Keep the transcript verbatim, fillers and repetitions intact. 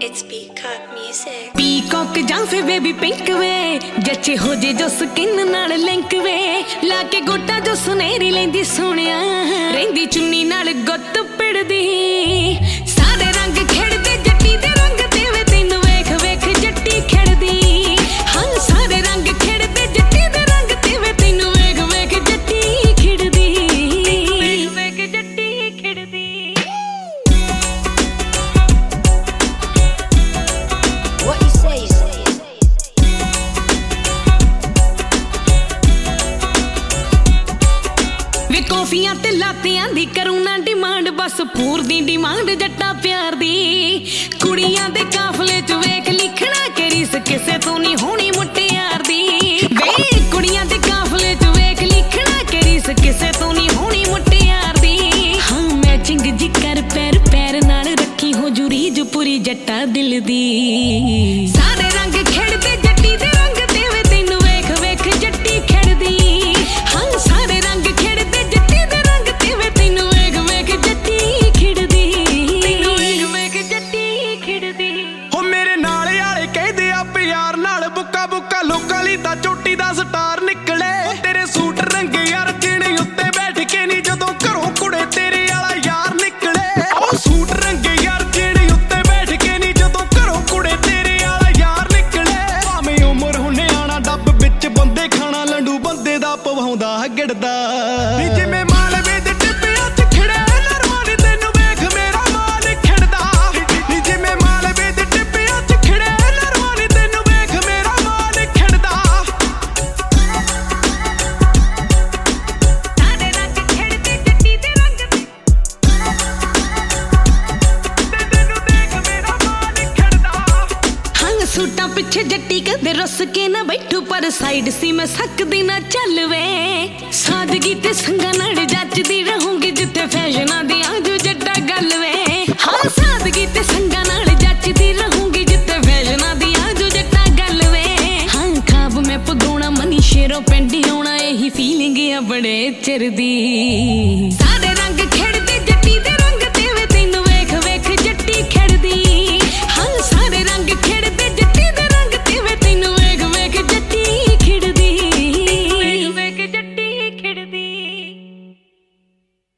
It's Peacock Music. Peacock ਜਾਂ ਫੇ baby pink ਵੇ ਜੱਚੇ ਹੋ ਜੇ ਜੋ ਸਕਿਨ ਨਾਲ ਲਿੰਕ ਵੇ ਲਾ ਕੇ ਗੋਟਾ ਜੋ ਸੁਨਹਿਰੀ ਲੈਂਦੀ ਸੋਹਣਿਆ ਰਹਿੰਦੀ ਚੁੰਨੀ ਨਾਲ ਗੁੱਤ ਪਿੜਦੀ ਸਾਰੇ ਰੰਗ ਖੇਡਦੇ ਜੱਟੀ ਦੇ ਰੰਗ ਤੇ ਵੇ ਤੈਨੂੰ ਵੇਖ ਵੇਖ ਜੱਟੀ ਖੇਡਦੀ ਹਾਂ ਸਾਰੇ ਰੰਗ ਖੇਡਦੇ ਜੱਟੀ ਦੇ ਰੰਗ ਤੇ ਵੇ ਤੈਨੂੰ ਵੇਖ ਵੇਖ ਜੱਟੀ ਖੇਡਦੀ ਵੇਖ ਵੇਖ ਜੱਟੀ ਖੇਡਦੀ What you say? ਵੇ ਕੌਫੀਆਂ ਤੇ ਲਾਤਿਆਂ ਦੀ ਕਰੂੰ ਨਾ ਡਿਮਾਂਡ ਬਸ ਪੂਰ ਦੀ ਡਿਮਾਂਡ ਜੱਟਾ ਪਿਆਰ ਦੀ ਕੁੜੀਆਂ ਦੇ ਕਾਫਲੇ ਚ ਵੇਖ ਲਿਖਣਾ ਕਿ ਰੀਸ ਕਿਸੇ ਤੋਂ ਨਹੀਂ ਹੋਣੀ ਮੁਟਿਆਰ ਦੀ ਵੇ ਕੁੜੀਆਂ ਦੇ ਕਾਫਲੇ ਚ ਵੇਖ ਲਿਖਣਾ ਕਿ ਰੀਸ ਕਿਸੇ ਤੋਂ ਨਹੀਂ ਹੋਣੀ ਮੁਟਿਆਰ ਦੀ ਹਾਂ ਮੈਚਿੰਗ ਜੀ ਕਰ ਪੈਰ ਪੈਰ ਨਾਲ ਰੱਖੀ ਹੋ ਜੁਰੀ ਜੋ ਪੂਰੀ ਜੱਟਾ ਦਿਲ ਦੀ ਸਾਰੇ ਰੰਗ ਖੇਡਦੇ ਜੱਟੀ ਦੇ ਰੰਗ ਤੇ ਵੇ ਤੈਨੂੰ ਵੇਖ ਵੇਖ ਜੱਟੀ ਖੇਡਦੀ ਹਾਂ ਸਾਰੇ ਰੰਗ ਖੇਡਦੇ ਜੱਟੀ ਦੇ ਰੰਗ ਤੇ ਵੇ ਤੈਨੂੰ ਵੇਖ ਵੇਖ ਜੱਟੀ ਖੇਡਦੀ ਤੈਨੂੰ ਵੇਖ ਵੇਖ ਜੱਟੀ ਖੇਡਦੀ ਹੋ ਮੇਰੇ ਨਾਲ ਵਾਲੇ ਕਹਿੰਦੇ ਆ ਪਿਆਰ ਨਾਲ ਬੁੱਕਾ ਬੁੱਕਾ ਲੋਕਾਂ ਲਈ ਤਾਂ ਚੋਟੀ ਦਾ ਸਟਾਰ ਨਿਕਲੇ ਤੇਰੇ ਸੂਟ ਰੰਗੇ ਯਾਰ ਚਿਣੀ ਉੱਤੇ ਬੈਠ ਕੇ ਨਹੀਂ ਜਦੋਂ ਘਰੋਂ ਕੁੜੇ ਤੇਰੇ ਵਾਲਾ ਯਾਰ ਨਿਕਲੇ ਉਹ ਸੂਟ ਰੰਗੇ ਯਾਰ ਚਿਣੀ ਉੱਤੇ ਬੈਠ ਕੇ ਨਹੀਂ ਜਦੋਂ ਘਰੋਂ ਕੁੜੇ ਤੇਰੇ ਵਾਲਾ ਯਾਰ ਨਿਕਲੇ ਭਾਵੇਂ ਉਮਰ ਹੁਣੇ ਆਣਾ ਡੱਬ ਵਿੱਚ ਬੰਦੇ ਖਾਣਾ ਲੰਡੂ ਬੰਦੇ ਦਾ ਪਵਾਉਂਦਾ ਗਿੜਦਾ ਨੀ ਜਿਵੇਂ ਮਾਲਵੇ ਦੇ ਟਿੱਬਿਆਂ ਚ ਖੜੇ ਨਰਮਾਂ ਨੀ ਤੈਨੂੰ ਵੇਖ ਮੇਰਾ ਮਾਲ ਖਿੜਦਾ ਨੀ ਜਿਵੇਂ ਮਾਲਵੇ ਦੇ ਟਿੱਬਿਆਂ ਚ ਖੜੇ ਨਰਮਾਂ ਨੀ ਤੈਨੂੰ ਵੇਖ ਮੇਰਾ ਮਾਲ ਖਿੜਦਾ ਸਾਰੇ ਰੰਗ ਖੇਡਦੇ ਜੱਟੀ ਦੇ ਰੰਗ ਤੇ ਤੈਨੂੰ ਦੇਖ ਮੇਰਾ ਮਾਲ ਖਿੜਦਾ ਹਾਂ ਸੂਟਾਂ ਪਿੱਛੇ ਜੱਟੀ ਕਦੇ ਰੁੱਸ ਕੇ ਨਾ ਬੈਠੂ ਪਰ ਸਾਈਡ ਸੀ ਮੈਂ ਸਕਦੀ ਨਾ ਚੱਲ ਵੇ ਸਾਦਗੀ ਤੇ ਸੰਗਾਂ ਨਾਲ ਜੱਚਦੀ ਰਹੂੰਗੀ ਜਿੱਥੇ ਫੈਸ਼ਨਾਂ ਦੀ ਆਜੂ ਜੱਟਾ ਗੱਲ ਵੇ ਹਾਂ ਸਾਦਗੀ ਤੇ ਸੰਗਾਂ ਨਾਲ ਜੱਚਦੀ ਰਹੂੰਗੀ ਜਿੱਥੇ ਫੈਸ਼ਨਾਂ ਦੀ ਆਜੂ ਜੱਟਾ ਗੱਲ ਵੇ ਹਾਂ ਖਾਬ ਮੈਂ ਪਗਾਉਣਾ ਮਨੀ ਸ਼ੇਰੋਂ ਪਿੰਡ ਆਉਣਾ ਇਹੀ ਫੀਲਿੰਗ ਆ ਬੜੇ ਚਿਰ ਦੀ ਸਾਰੇ ਰੰਗ